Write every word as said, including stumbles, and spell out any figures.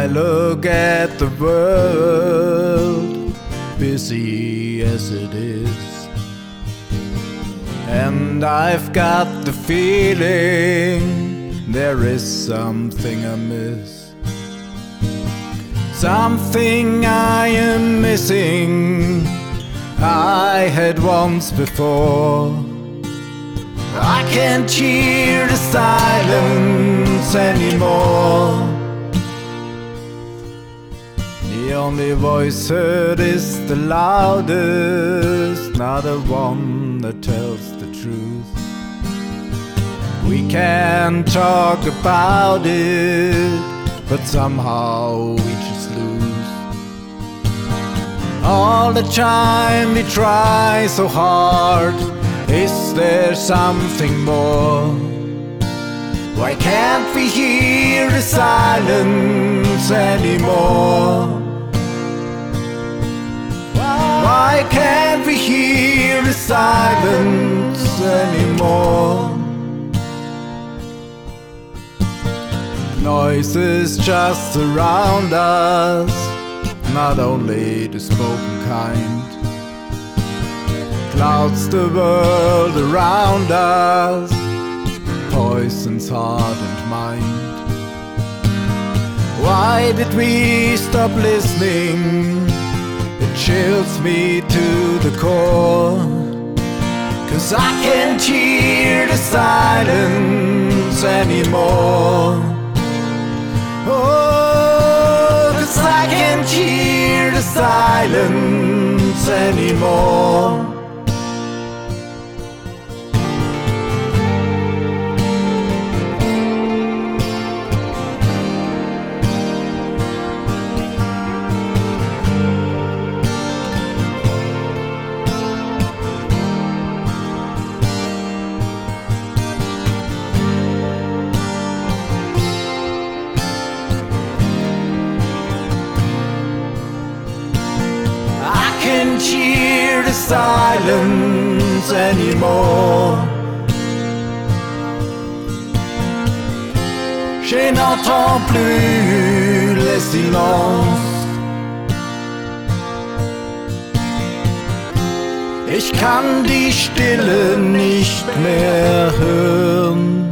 I look at the world, busy as it is, and I've got the feeling there is something I miss, something I am missing I had once before. I can't hear the silence anymore. The only voice heard is the loudest, not the one that tells the truth. We can talk about it, but somehow we just lose. All the time we try so hard, is there something more? Why can't we hear the silence anymore? Why can't we hear the silence anymore? Noises just surround us, not only the spoken kind. Clouds the world around us, poisons heart and mind. Why did we stop listening? It chills me to the core, 'cause I can't hear the silence anymore. Oh, 'cause I can't hear the silence anymore. I can't hear the silence anymore. Je n'entends plus les silences. Ich kann die Stille nicht mehr hören.